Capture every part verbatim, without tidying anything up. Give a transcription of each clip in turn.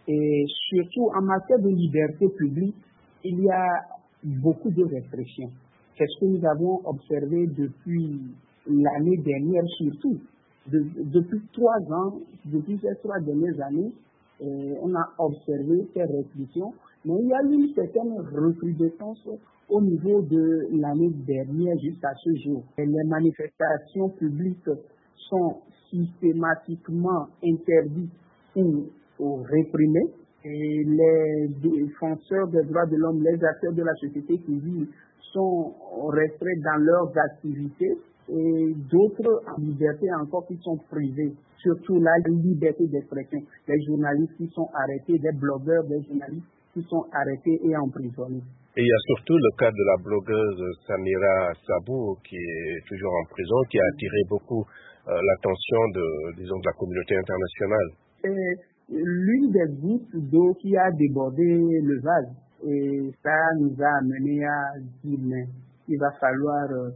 Et surtout en matière de liberté publique, il y a beaucoup de restrictions. C'est ce que nous avons observé depuis l'année dernière surtout. De, depuis trois ans, depuis ces trois dernières années, euh, on a observé ces restrictions, mais il y a eu une certaine recrudescence au niveau de l'année dernière jusqu'à ce jour. Et les manifestations publiques sont systématiquement interdites ou, ou réprimées. Et les défenseurs des droits de l'homme, les acteurs de la société civile sont restreints dans leurs activités et d'autres en liberté encore qui sont privés. Surtout la liberté d'expression. Les journalistes qui sont arrêtés, des blogueurs, des journalistes qui sont arrêtés et emprisonnés. Et il y a surtout le cas de la blogueuse Samira Sabou qui est toujours en prison, qui a attiré beaucoup euh, l'attention de, disons, de la communauté internationale. C'est l'une des gouttes d'eau qui a débordé le vase. Et ça nous a amené à dire, mais il va falloir euh,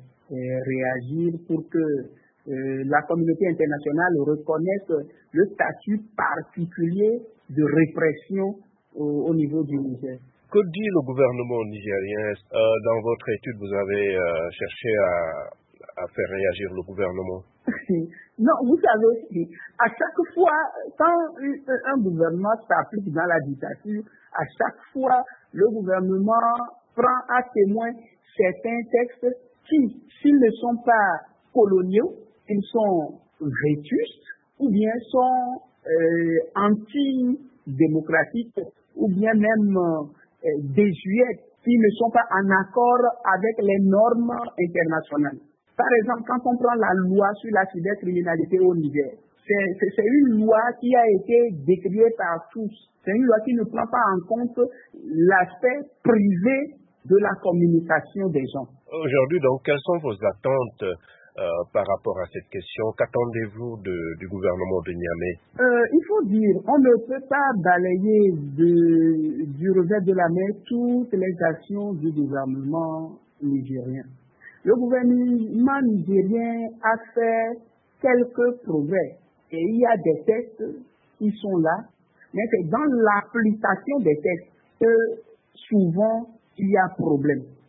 réagir pour que euh, la communauté internationale reconnaisse le statut particulier de répression au, au niveau du Niger. Que dit le gouvernement nigérien? euh, Dans votre étude, vous avez euh, cherché à, à faire réagir le gouvernement. Non, vous savez, à chaque fois, quand un gouvernement s'applique dans la dictature, à chaque fois, le gouvernement prend à témoin certains textes qui, s'ils ne sont pas coloniaux, ils sont vétustes ou bien sont euh, anti-démocratiques ou bien même euh, désuets, qui ne sont pas en accord avec les normes internationales. Par exemple, quand on prend la loi sur la cybercriminalité au Niger, c'est, c'est, c'est une loi qui a été décriée par tous. C'est une loi qui ne prend pas en compte l'aspect privé de la communication des gens. Aujourd'hui, donc, quelles sont vos attentes euh, par rapport à cette question? Qu'attendez-vous de, du gouvernement de Niamey? euh, Il faut dire, on ne peut pas balayer de, du revers de la main toutes les actions du gouvernement nigérien. Le gouvernement nigérien a fait quelques progrès et il y a des textes qui sont là, mais c'est dans l'application des textes que souvent il y a problème.